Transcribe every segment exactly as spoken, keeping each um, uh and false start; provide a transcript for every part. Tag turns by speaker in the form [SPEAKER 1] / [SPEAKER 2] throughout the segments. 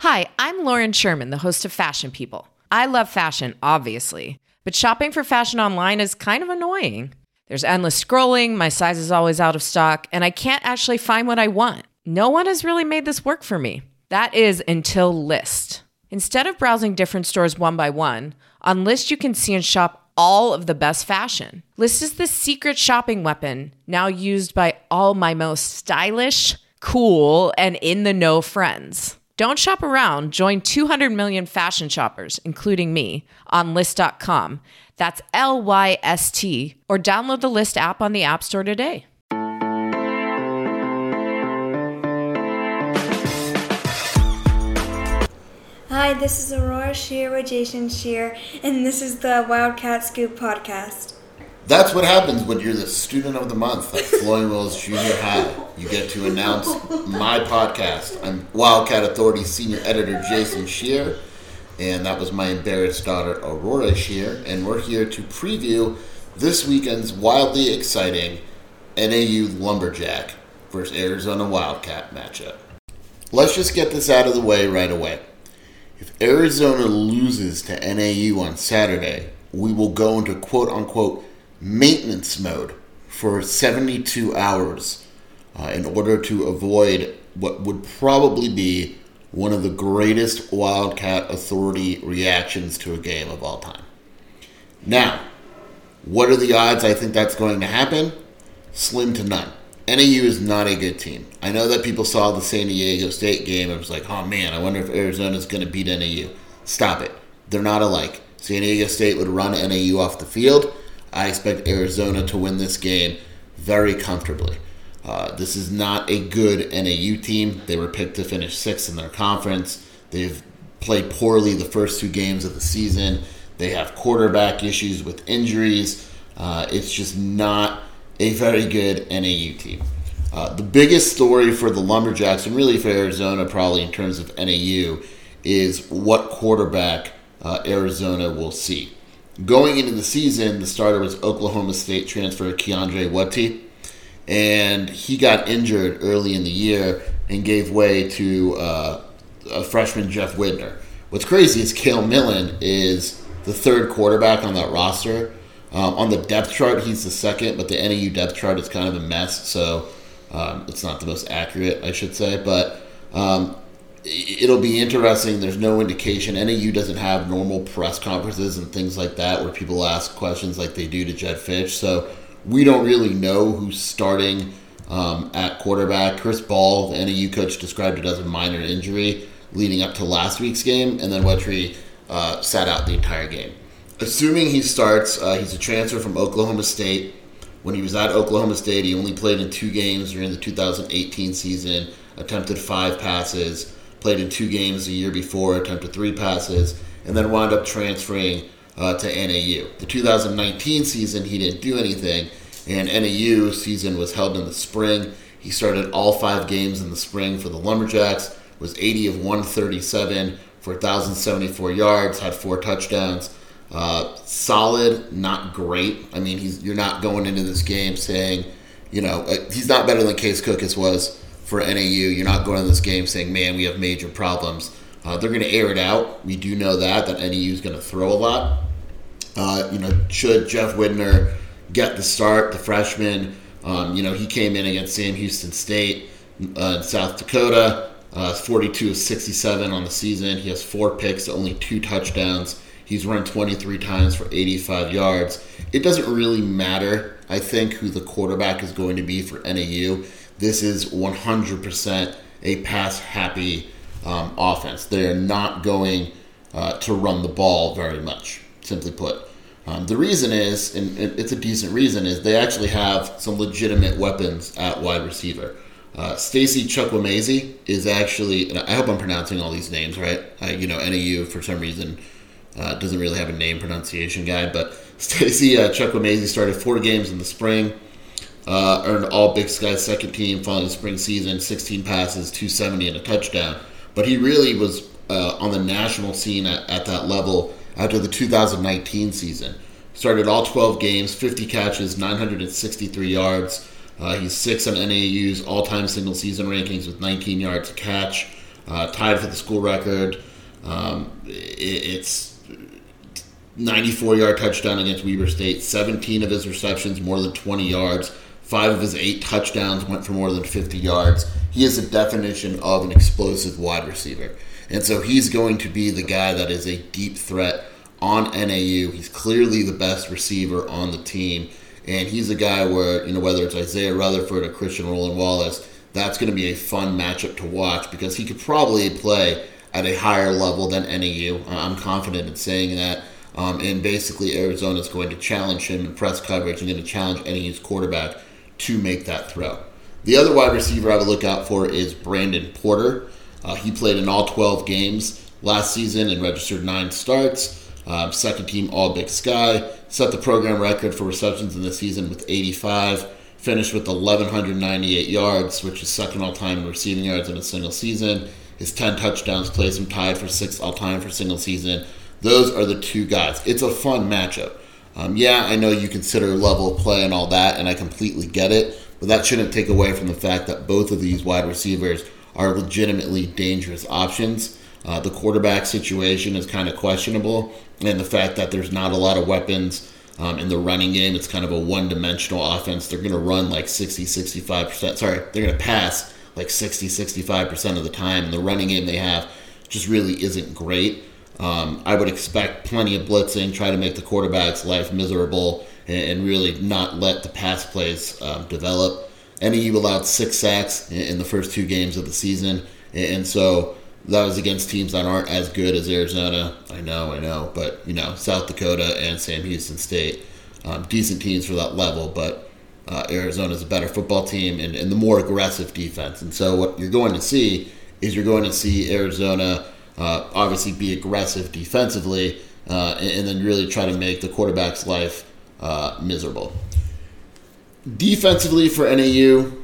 [SPEAKER 1] Hi, I'm Lauren Sherman, the host of Fashion People. I love fashion, obviously, but shopping for fashion online is kind of annoying. There's endless scrolling, my size is always out of stock, and I can't actually find what I want. No one has really made this work for me. That is until Lyst. Instead of browsing different stores one by one, on Lyst you can see and shop all of the best fashion. Lyst is the secret shopping weapon now used by all my most stylish, cool, and in-the-know friends. Don't shop around. Join two hundred million fashion shoppers, including me, on Lyst dot com. That's L Y S T. Or download the Lyst app on the App Store today.
[SPEAKER 2] Hi, this is Aurora Shear with Jason Shear, and this is the Wildcat Scoop podcast.
[SPEAKER 3] That's what happens when you're the student of the month at Flowing Wells Junior High. You get to announce my podcast. I'm Wildcat Authority Senior Editor Jason Shear, and that was my embarrassed daughter Aurora Shear, and we're here to preview this weekend's wildly exciting N A U Lumberjack versus Arizona Wildcat matchup. Let's just get this out of the way right away. If Arizona loses to N A U on Saturday, we will go into quote-unquote maintenance mode for seventy-two hours uh, in order to avoid what would probably be one of the greatest Wildcat Authority reactions to a game of all time. Now, what are the odds I think that's going to happen? Slim to none. N A U is not a good team. I know that people saw the San Diego State game and was like, oh man, I wonder if Arizona's going to beat N A U. Stop it. They're not alike. San Diego State would run N A U off the field. I expect Arizona to win this game very comfortably. Uh, this is not a good N A U team. They were picked to finish sixth in their conference. They've played poorly the first two games of the season. They have quarterback issues with injuries. Uh, it's just not a very good N A U team. Uh, the biggest story for the Lumberjacks, and really for Arizona probably in terms of N A U, is what quarterback uh, Arizona will see. Going into the season, the starter was Oklahoma State transfer Keandre Wutty, and he got injured early in the year and gave way to uh, a freshman Jeff Widner. What's crazy is Cale Millen is the third quarterback on that roster. Um, on the depth chart, he's the second, but the N A U depth chart is kind of a mess, so um, it's not the most accurate, I should say. But um, it'll be interesting. There's no indication. N A U doesn't have normal press conferences and things like that where people ask questions like they do to Jedd Fisch. So we don't really know who's starting um, at quarterback. Chris Ball, the N A U coach, described it as a minor injury leading up to last week's game, and then Wutry uh, sat out the entire game. Assuming he starts, uh, he's a transfer from Oklahoma State. When he was at Oklahoma State, he only played in two games during the two thousand eighteen season, attempted five passes, played in two games the year before, attempted three passes, and then wound up transferring uh, to N A U. The two thousand nineteen season, he didn't do anything, and N A U season was held in the spring. He started all five games in the spring for the Lumberjacks, was eighty of one thirty-seven for one thousand seventy-four yards, had four touchdowns. Uh, solid, not great. I mean, he's you're not going into this game saying, you know, uh, he's not better than Case Cookis was for N A U. You're not going into this game saying, man, we have major problems. Uh, they're going to air it out. We do know that, that N A U is going to throw a lot. Uh, you know, should Jeff Widner get the start, the freshman, um, you know, he came in against Sam Houston State uh, in South Dakota, uh, forty-two of sixty-seven on the season. He has four picks, only two touchdowns. He's run twenty-three times for eighty-five yards. It doesn't really matter, I think, who the quarterback is going to be for N A U. This is one hundred percent a pass-happy um, offense. They are not going uh, to run the ball very much, simply put. Um, the reason is, and it's a decent reason, is they actually have some legitimate weapons at wide receiver. Uh, Stacy Chukwuemezi is actually, and I hope I'm pronouncing all these names right. I, you know, N A U, for some reason, Uh, doesn't really have a name pronunciation guide, but Stacy uh, Chukwuemezi started four games in the spring, uh, earned all Big Sky's second team following the spring season, sixteen passes, two seventy, and a touchdown. But he really was uh, on the national scene at, at that level after the two thousand nineteen season. Started all twelve games, fifty catches, nine hundred sixty-three yards. Uh, he's sixth on N A U's all-time single-season rankings with nineteen yards a catch. uh, tied for the school record. Um, it, it's ninety-four-yard touchdown against Weber State. seventeen of his receptions, more than twenty yards. Five of his eight touchdowns went for more than fifty yards. He is the definition of an explosive wide receiver. And so he's going to be the guy that is a deep threat on N A U. He's clearly the best receiver on the team. And he's a guy where, you know, whether it's Isaiah Rutherford or Christian Roland Wallace, that's going to be a fun matchup to watch because he could probably play at a higher level than N A U. I'm confident in saying that. Um, and basically, Arizona is going to challenge him in press coverage and going to challenge N A U's quarterback to make that throw. The other wide receiver I would look out for is Brandon Porter. Uh, he played in all twelve games last season and registered nine starts. Um, second team All-Big Sky. Set the program record for receptions in the season with eighty-five. Finished with one thousand one hundred ninety-eight yards, which is second all-time in receiving yards in a single season. His ten touchdowns place him tied for sixth all-time for single season. Those are the two guys. It's a fun matchup. Um, yeah, I know you consider level of play and all that, and I completely get it, but that shouldn't take away from the fact that both of these wide receivers are legitimately dangerous options. Uh, the quarterback situation is kind of questionable, and the fact that there's not a lot of weapons um, in the running game, it's kind of a one-dimensional offense. They're going to run like sixty, sixty-five percent. Sorry, they're going to pass like sixty, sixty-five percent of the time. The running game they have just really isn't great. Um, I would expect plenty of blitzing, try to make the quarterback's life miserable, and, and really not let the pass plays um, develop. N A U allowed six sacks in, in the first two games of the season, and, and so that was against teams that aren't as good as Arizona. I know, I know, but, you know, South Dakota and Sam Houston State, um, decent teams for that level, but uh, Arizona's a better football team and, and the more aggressive defense. And so what you're going to see is you're going to see Arizona uh, obviously be aggressive defensively uh, and, and then really try to make the quarterback's life uh, miserable. Defensively for N A U,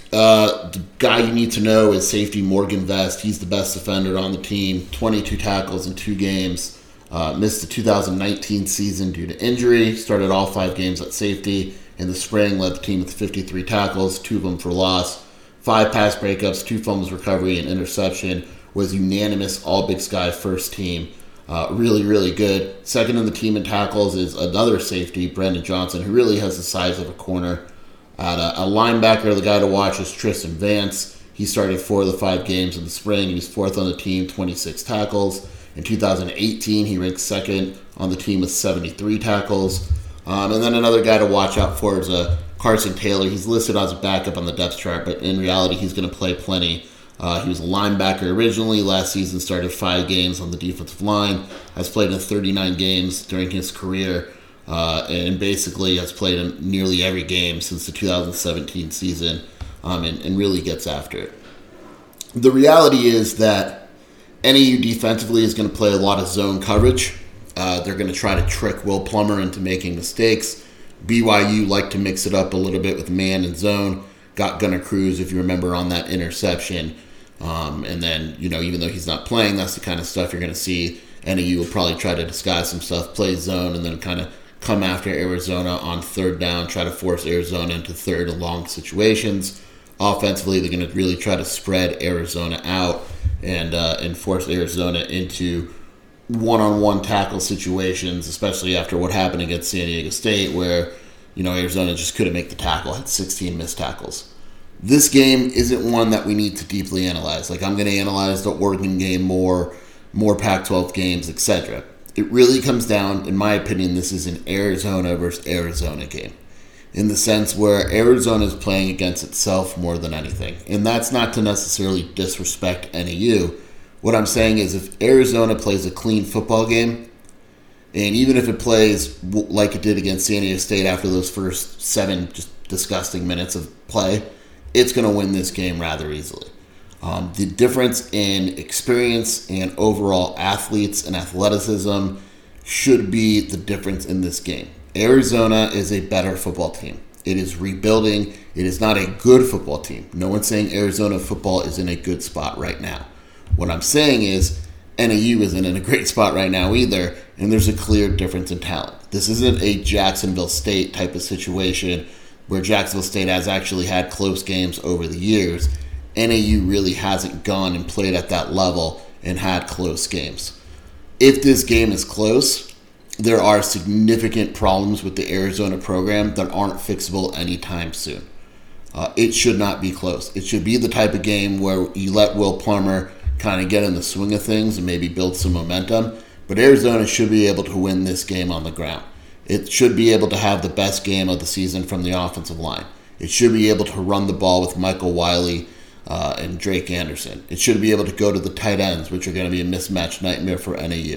[SPEAKER 3] Uh, the guy you need to know is safety Morgan Vest. He's the best defender on the team. twenty-two tackles in two games. Uh, missed the two thousand nineteen season due to injury. Started all five games at safety. In the spring, led the team with fifty-three tackles, two of them for loss. Five pass breakups, two fumbles recovery, and interception. Was unanimous All-Big Sky first team. Uh, really, really good. Second in the team in tackles is another safety, Brandon Johnson, who really has the size of a corner. At a, a linebacker, the guy to watch is Tristan Vance. He started four of the five games in the spring. He was fourth on the team, twenty-six tackles. In two thousand eighteen, he ranked second on the team with seventy-three tackles. Um, and then another guy to watch out for is uh, Carson Taylor. He's listed as a backup on the depth chart, but in reality, he's going to play plenty. Uh, he was a linebacker originally. Last season, started five games on the defensive line. Has played in thirty-nine games during his career. Uh, and basically has played in nearly every game since the two thousand seventeen season um, and, and really gets after it. The reality is that N A U defensively is going to play a lot of zone coverage. Uh, they're going to try to trick Will Plummer into making mistakes. B Y U like to mix it up a little bit with man and zone. Got Gunnar Cruz, if you remember, on that interception. Um, and then, you know, even though he's not playing, that's the kind of stuff you're going to see. N A U will probably try to disguise some stuff, play zone, and then kind of come after Arizona on third down, try to force Arizona into third and long situations. Offensively, they're going to really try to spread Arizona out and uh, and force Arizona into one-on-one tackle situations, especially after what happened against San Diego State, where, you know, Arizona just couldn't make the tackle, had sixteen missed tackles. This game isn't one that we need to deeply analyze. Like, I'm going to analyze the Oregon game more, more Pac twelve games, et cetera. It really comes down, in my opinion, this is an Arizona versus Arizona game, in the sense where Arizona is playing against itself more than anything. And that's not to necessarily disrespect N A U. What I'm saying is if Arizona plays a clean football game, and even if it plays like it did against San Diego State after those first seven just disgusting minutes of play, it's going to win this game rather easily. Um, the difference in experience and overall athletes and athleticism should be the difference in this game. Arizona is a better football team. It is rebuilding. It is not a good football team. No one's saying Arizona football is in a good spot right now. What I'm saying is N A U isn't in a great spot right now either, and there's a clear difference in talent. This isn't a Jacksonville State type of situation where Jacksonville State has actually had close games over the years. N A U really hasn't gone and played at that level and had close games. If this game is close, there are significant problems with the Arizona program that aren't fixable anytime soon. Uh, it should not be close. It should be the type of game where you let Will Plummer kind of get in the swing of things and maybe build some momentum. But Arizona should be able to win this game on the ground. It should be able to have the best game of the season from the offensive line. It should be able to run the ball with Michael Wiley uh, and Drake Anderson. It should be able to go to the tight ends, which are going to be a mismatch nightmare for N A U.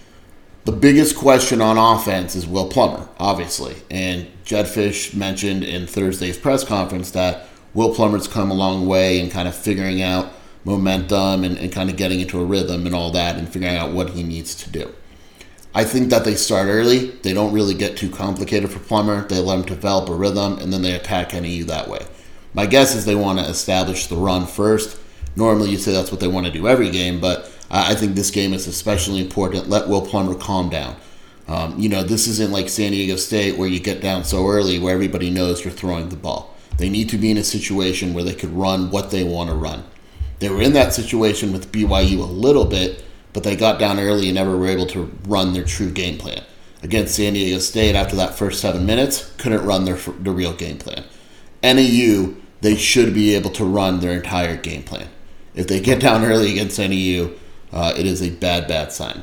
[SPEAKER 3] The biggest question on offense is Will Plummer, obviously. And Jedd Fisch mentioned in Thursday's press conference that Will Plummer's come a long way in kind of figuring out momentum and, and kind of getting into a rhythm and all that and figuring out what he needs to do. I think that they start early. They don't really get too complicated for Plummer. They let him develop a rhythm, and then they attack N A U that way. My guess is they want to establish the run first. Normally you say that's what they want to do every game, but I think this game is especially important. Let Will Plummer calm down. Um, you know, this isn't like San Diego State where you get down so early where everybody knows you're throwing the ball. They need to be in a situation where they could run what they want to run. They were in that situation with B Y U a little bit, but they got down early and never were able to run their true game plan. Against San Diego State, after that first seven minutes, couldn't run their, their real game plan. N A U, they should be able to run their entire game plan. If they get down early against N A U, uh, it is a bad, bad sign.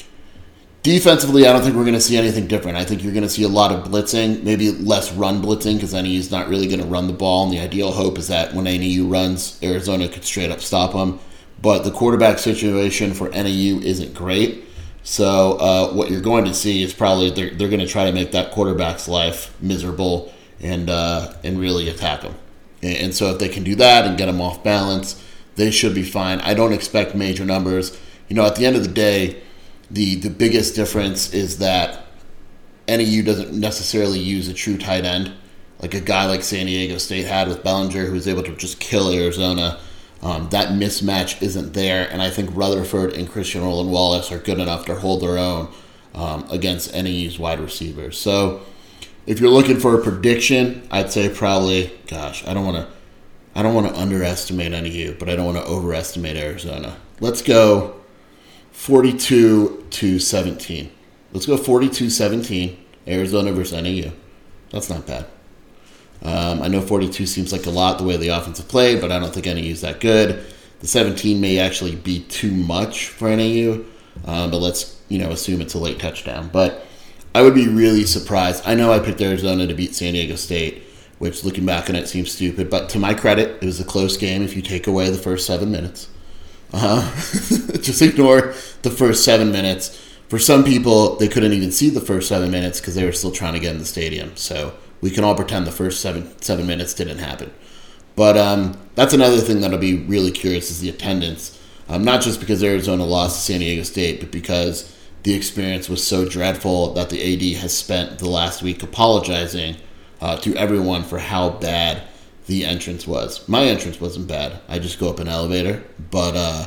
[SPEAKER 3] Defensively, I don't think we're going to see anything different. I think you're going to see a lot of blitzing, maybe less run blitzing because N A U is not really going to run the ball. And the ideal hope is that when N A U runs, Arizona could straight up stop them. But the quarterback situation for N A U isn't great. So uh, what you're going to see is probably they're, they're going to try to make that quarterback's life miserable and uh, and really attack him. And, and so if they can do that and get him off balance, they should be fine. I don't expect major numbers. You know, at the end of the day, the, the biggest difference is that N A U doesn't necessarily use a true tight end, like a guy like San Diego State had with Bellinger, who was able to just kill Arizona. Um, that mismatch isn't there, and I think Rutherford and Christian Roland Wallace are good enough to hold their own um, against N A U's wide receivers. So if you're looking for a prediction, I'd say probably, gosh, I don't want to I don't want to underestimate N A U, but I don't want to overestimate Arizona. Let's go forty-two to seventeen. Let's go forty-two seventeen, Arizona versus N A U. That's not bad. Um, I know forty-two seems like a lot the way the offensive played, but I don't think N A U is that good. The seventeen may actually be too much for N A U, um, but let's you know assume it's a late touchdown. But I would be really surprised. I know I picked Arizona to beat San Diego State, which looking back on it seems stupid, but to my credit, it was a close game if you take away the first seven minutes. Uh-huh. Just ignore the first seven minutes. For some people, they couldn't even see the first seven minutes because they were still trying to get in the stadium. So we can all pretend the first seven seven minutes didn't happen. But um, that's another thing that'll be really curious is the attendance. Um, not just because Arizona lost to San Diego State, but because the experience was so dreadful that the A D has spent the last week apologizing uh, to everyone for how bad the entrance was. My entrance wasn't bad. I just go up an elevator. But, uh,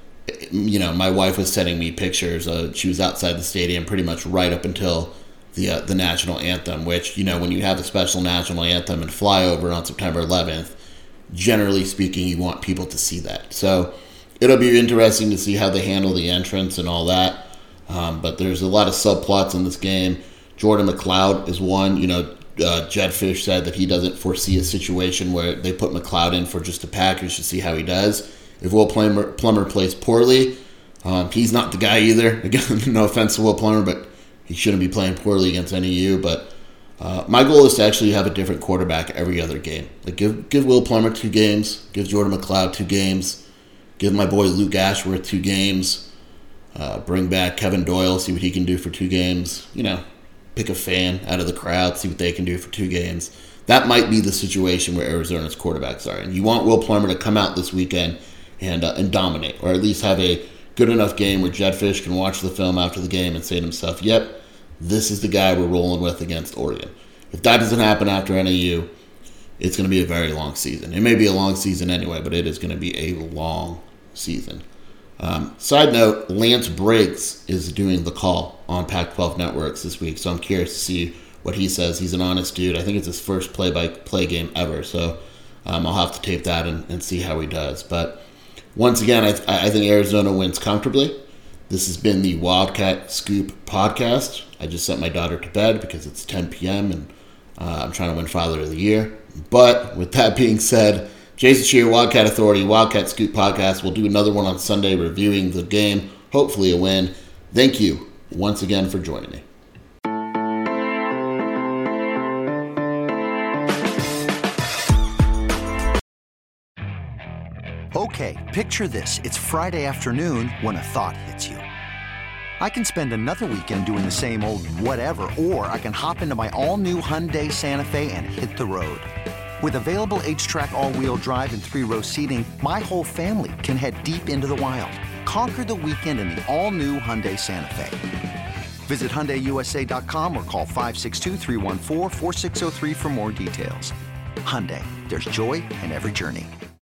[SPEAKER 3] you know, my wife was sending me pictures. Uh, she was outside the stadium pretty much right up until the uh, the national anthem, which, you know, when you have a special national anthem and flyover on September eleventh, generally speaking, you want people to see that. So it'll be interesting to see how they handle the entrance and all that. Um, but there's a lot of subplots in this game. Jordan McLeod is one. You know, uh, Jedd Fisch said that he doesn't foresee a situation where they put McLeod in for just a package to see how he does. If Will Plummer, Plummer plays poorly, um, he's not the guy either. Again, no offense to Will Plummer, but he shouldn't be playing poorly against N A U. But uh, my goal is to actually have a different quarterback every other game. Like give give Will Plummer two games, give Jordan McLeod two games, give my boy Luke Ashworth two games, uh, bring back Kevin Doyle, see what he can do for two games. You know, pick a fan out of the crowd, see what they can do for two games. That might be the situation where Arizona's quarterbacks are. And you want Will Plummer to come out this weekend and uh, and dominate, or at least have a good enough game where Jedd Fisch can watch the film after the game and say to himself, yep, this is the guy we're rolling with against Oregon. If that doesn't happen after N A U, it's going to be a very long season. It may be a long season anyway, but it is going to be a long season. Um, side note, Lance Briggs is doing the call on Pac twelve Networks this week, so I'm curious to see what he says. He's an honest dude. I think it's his first play-by-play game ever, so Um, I'll have to tape that and, and see how he does. But once again, I, I think Arizona wins comfortably. This has been the Wildcat Scoop podcast. I just sent my daughter to bed because it's ten p.m. and uh, I'm trying to win Father of the Year. But with that being said, Jason Scheer, Wildcat Authority, Wildcat Scoop podcast. We'll do another one on Sunday reviewing the game. Hopefully a win. Thank you once again for joining me.
[SPEAKER 4] Okay, picture this. It's Friday afternoon when a thought hits you. I can spend another weekend doing the same old whatever, or I can hop into my all-new Hyundai Santa Fe and hit the road. With available H-Track all-wheel drive and three-row seating, my whole family can head deep into the wild. Conquer the weekend in the all-new Hyundai Santa Fe. Visit Hyundai U S A dot com or call five six two, three one four, four six zero three for more details. Hyundai, there's joy in every journey.